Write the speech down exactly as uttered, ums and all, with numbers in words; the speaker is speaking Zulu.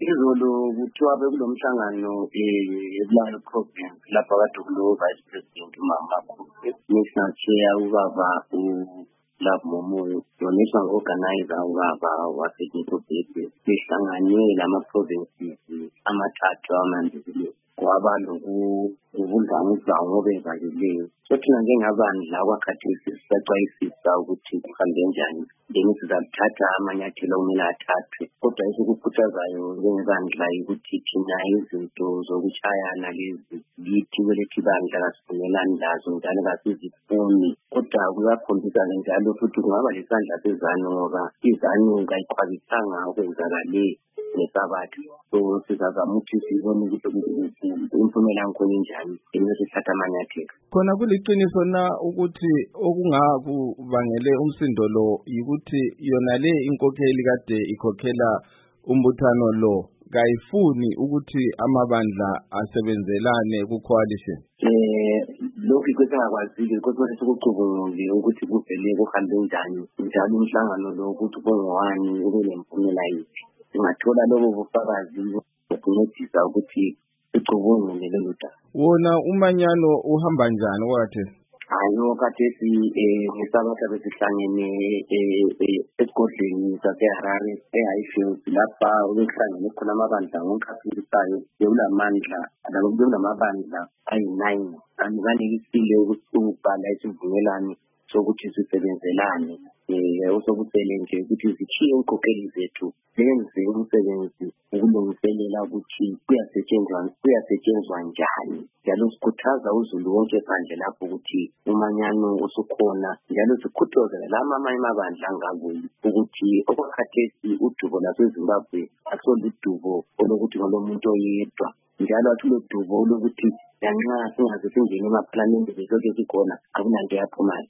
izolo kuthiwa bekulomhlangano eBulawayo province lapha kade kulo vice president uMama national chair ubaba uLove Momoyo donation organizer ubaba waseTinto Bhebhe behlanganye lama provinces amathathu amandile kwaba lokuvungana obenzakeleyo. So thina njengabandla kwakhathesi sisacwayisisa ukuthi kuhambe njani then sizathatha amanyathelo okumele athathwe, kodwa esikukhuthazayo njengebandla ukuthi thina izinto zokuchayana lezi lithi kwelethi bandla kasivumelani lazo njalo kasizifuni, kodwa kuyakhombisa njalo futhi kungaba lesandla sezanu ngoba izanu kayikhwabisanga okwenzakale nesabatha. So sizazama ukuthi sibone ukuthi impumela yakhona injani enisithatha amanyathelo. Khona kuliqiniso na ukuthi okungakubangele umsindo lo yikuthi yona le inkokheli kade ikhokhela umbuthano lo kayifuni ukuthi amabandla asebenzelane ku coalition? Eh lokhu kwesingakwazi kodwa sikucubungule ukuthi kuvele kuhambe njani njalo umhlangano lo ukuthi kungowani ube lempumela yiphi. Singathola lobo bufakazi ukuncedisa ukuthi icubungule lolu daba. Wona umanyano uhamba njani wakhe? Hayo kathesi ngesabatha besihlangene esigodlweni saseHarare eHighfield lapha ukuhlangene khona amabandla wonke afisayo bekulamandla bekulamabandla ayi-nine kanti banekisile ukubhala isivumelwano sokuthi sisebenzelane. Osokusele nje ukuthi zikhiye inkokheli zethu zenze umsebenzi ukulungiselela ukuthi kuyasetshenzwa kuyasetshenzwa njani, njalo sikhuthaza uzulu wonke phandle lapho ukuthi umanyano usukhona, njalo sikhuthazela lama amanye amabandla angakuyi ukuthi okwakhathesi udubo laseZimbabwe asoludubo olokuthi ngolomuntu oyedwa, njalo athulo dubo olokuthi yanxa singaze singene emaphalamende besoke sikhona akunanto yaphumayo.